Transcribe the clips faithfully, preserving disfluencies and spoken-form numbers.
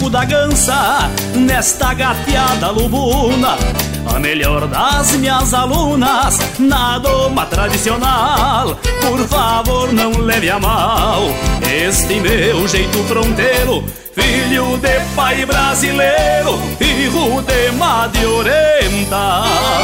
pago da gança nesta gateada lubuna. A melhor das minhas alunas na doma tradicional, por favor não leve a mal este meu jeito fronteiro, filho de pai brasileiro e rude madre oriental.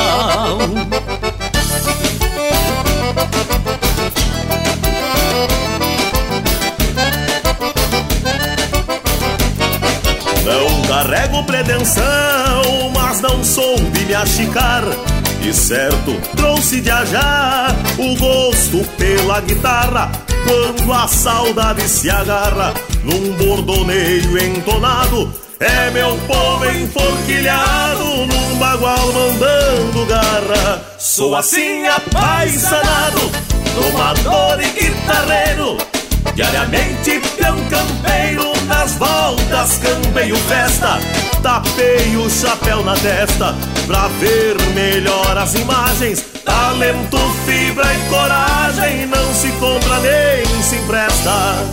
Não carrego pretensão, mas não soube me achicar, e certo trouxe de ajá o gosto pela guitarra, quando a saudade se agarra num bordoneio entonado. É meu povo enforquilhado num bagual mandando garra. Sou assim apaixonado, domador e guitarreiro, diariamente peão campeiro, nas voltas campeio festa, tapei o chapéu na testa pra ver melhor as imagens. Talento, fibra e coragem não se compra nem se empresta.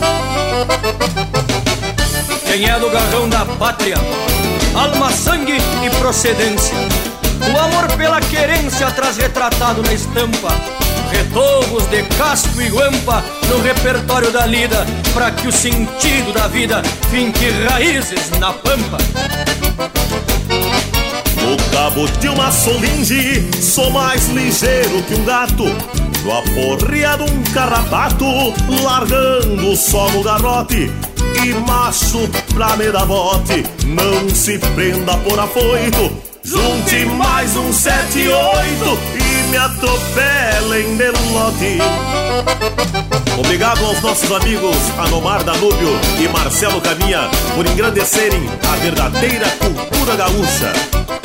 Quem é do garrão da pátria, alma, sangue e procedência, o amor pela querência traz retratado na estampa retovos de casco e guampa no repertório da lida, pra que o sentido da vida finque raízes na pampa. No cabo de uma solinge sou mais ligeiro que um gato, no aporreado um carrapato, largando só no garrote. E macho pra me dar bote, não se prenda por afoito, junte mais um sete e oito e me atropelem de lote. Obrigado aos nossos amigos Anomar Danúbio e Marcelo Caminha por engrandecerem a verdadeira cultura gaúcha.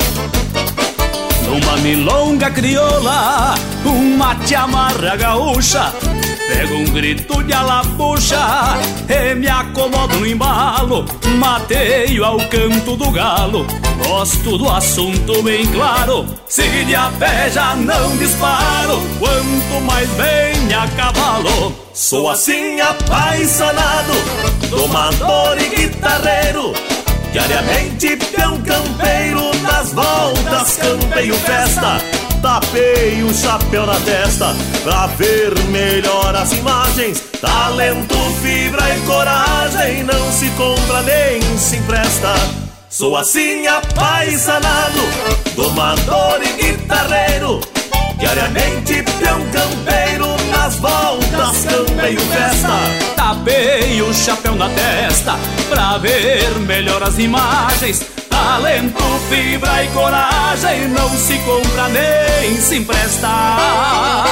Numa milonga crioula, um mate amarra gaúcha, pego um grito de alapuxa e me acomodo no embalo, mateio ao canto do galo. Gosto do assunto bem claro, se de a pé já não disparo, quanto mais bem a cavalo. Sou assim apaixonado, domador e guitarreiro, diariamente peão campeiro, nas voltas campeio festa, tapei o chapéu na testa pra ver melhor as imagens. Talento, fibra e coragem não se compra nem se empresta. Sou assim apaixonado, domador e guitarreiro, diariamente peão campeiro, nas voltas campeio festa, tapei o chapéu na testa pra ver melhor as imagens. Talento, fibra e coragem não se compra nem se empresta.